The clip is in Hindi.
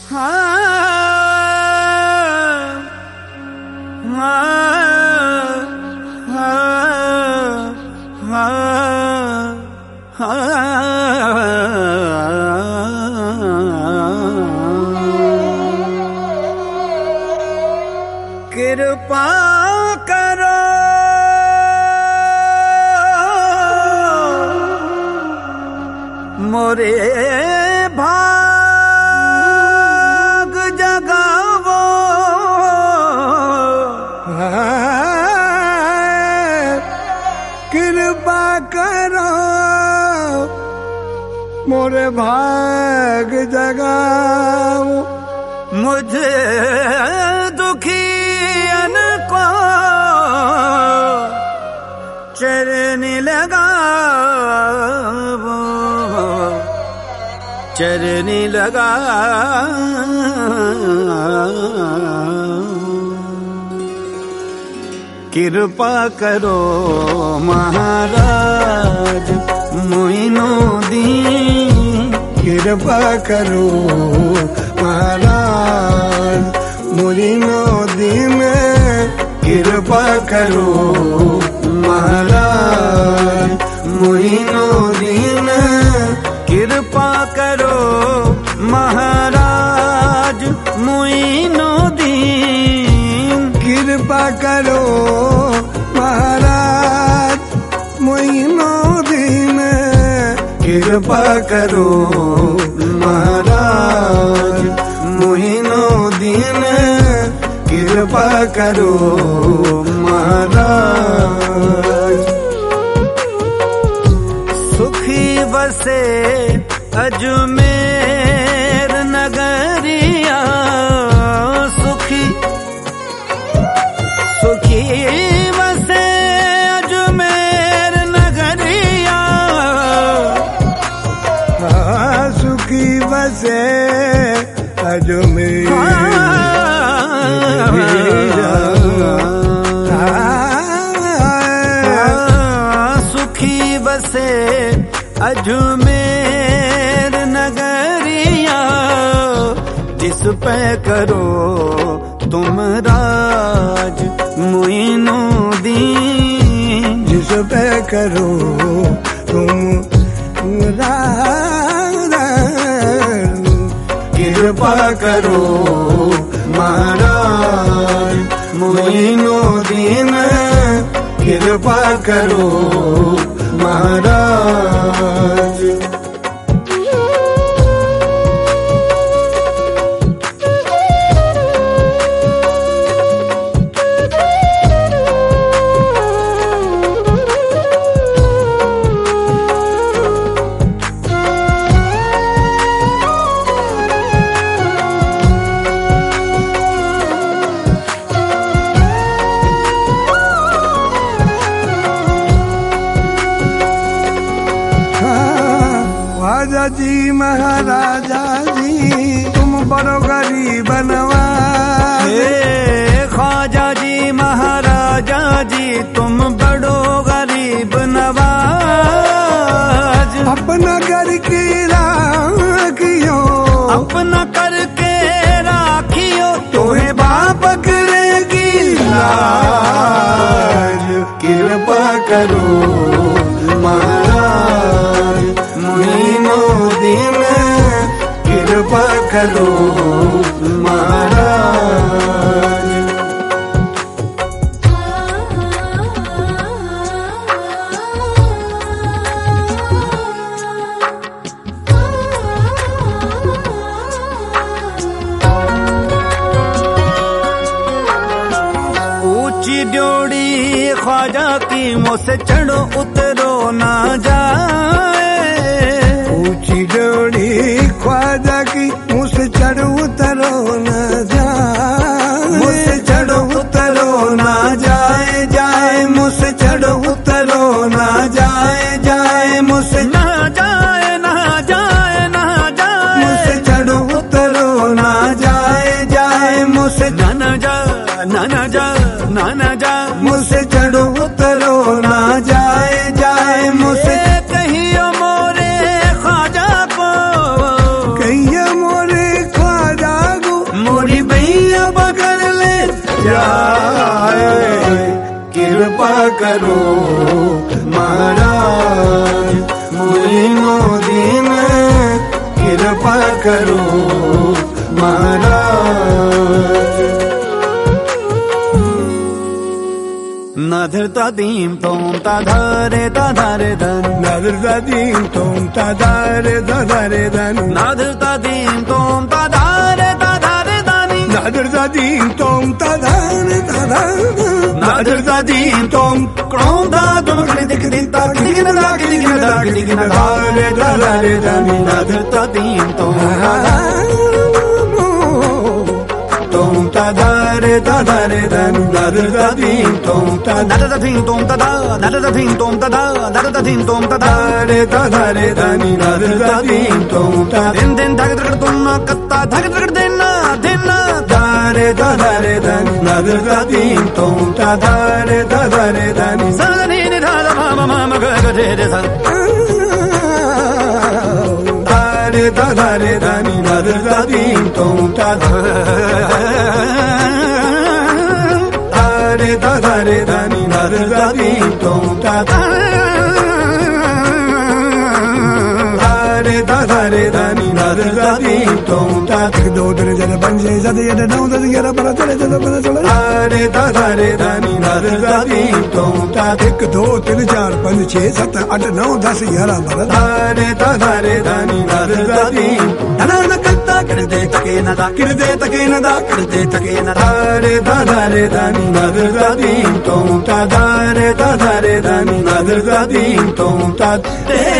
कृपा करो मोरे भाग जगावो, कृपा करो मोरे भाग जगाओ, मुझे दुखियन को चरनी लगावो, चरनी लगाओ। कृपा करो महाराज मोइनुद्दीन, कृपा करो महाराज मोइनुद्दीन, कृपा करो महाराज मोइनुद्दीन, कृपा करो महाराज मोइनुद्दीन, कृपा करो महाराज मोइनुद्दीन, कृपा करो महाराज मोइनुद्दीन, कृपा करो महाराज। सुखी बसे अजमेर नगरिया, सुखी सुखी बसे अजमेर नगरिया, सुखी बसे अजमेर, सुखी बसे अजमेर नगरिया, जिस पे करो तुम राज मोइनुद्दीन, जिस पे करो तुम राज, कृपा करो महाराज मोइनुद्दीन, कृपा करो महाराज। ख्वाजा जी महाराजा जी तुम बड़ो गरीब नवाज, ख्वाजा जी महाराजा जी तुम बड़ो गरीब नवाज, अपना घर के राखियो, अपना करके राखियो, तुम्हें बाप करेगी लाज, कृपा करो महाराज मोइनुद्दीन, कृपा करो महाराज। ऊंची ड्योढ़ी ख्वाजा की मुझसे चढ़ो उतरो ना जाए, ऊंची ड्योढ़ी ख्वाजा की मुझसे चढ़ो उतरो न जाए, मुझसे चढ़ो उतरो ना जाए, जाए मुझसे चढ़ो उतरो ना जाए, जाए मुझसे ना जाए, ना जाए, ना जाए, मुझसे चढ़ो उतरो ना जाए, जाए मुझसे ना जा, ना जा, ना जा, मुझसे चढ़ो उतरो ना जाए, जाए मुझसे कहियो मोरे ख्वाजा को, कहियो मोरे ख्वाजा जाए, कृपा करो महाराज मुरीनो दीन, कृपा करो महाराज। नधरता दीम तोम ताधारे ताधारे धन, नधरता दीम तोम ताधारे ताधारे धन, नधरता दीम तोम ताधारे ताधारे दानी, नधरता दीम तोम ताधारे ताधारे, नधरता दीम तोम क्रोम दा तुम दिख दिखता दिखना दा दिखना धारे ताधारे दानी, नधरता दीम तोम ताधारे ताधारे धन, नधरता दीम तोम नधरता दीम तोम तदा, नधरता दीम तोम तदा, नधरता दीम तोम ताधारे ताधारे दानी, नधरता दीम तोम दिन दिन धग धग तुम कत्ता धग धग देना देना ताधारे ताधारे दानी, नधरता दीम तोम ताधारे ताधारे दानी, सनी निधारा मामा मामा गरे रे सा ताधारे ताधारे दानी, नधरता दीम तोम ताधारे ताधारे दानी, नधरता दीम तोम ताधारे ताधारे दानी, नधरता दीम तोम ताधारे दो दिन जन पंजे जद यद नौ दद ग्यारह बारह चले जद पता चले ताधारे ताधारे दानी, नधरता दीम तोम ताधारे एक दो तीन चार पाँच छः सात आठ नौ 10 11 12 ताधारे ताधारे दानी, नधरता दीम नना कत्ता करते तके नदा करते तके नदा करते तके नदा ताधारे ताधारे दानी, नधरता दीम तोम ताधारे ताधारे दानी, नधरता दीम तोम ताधारे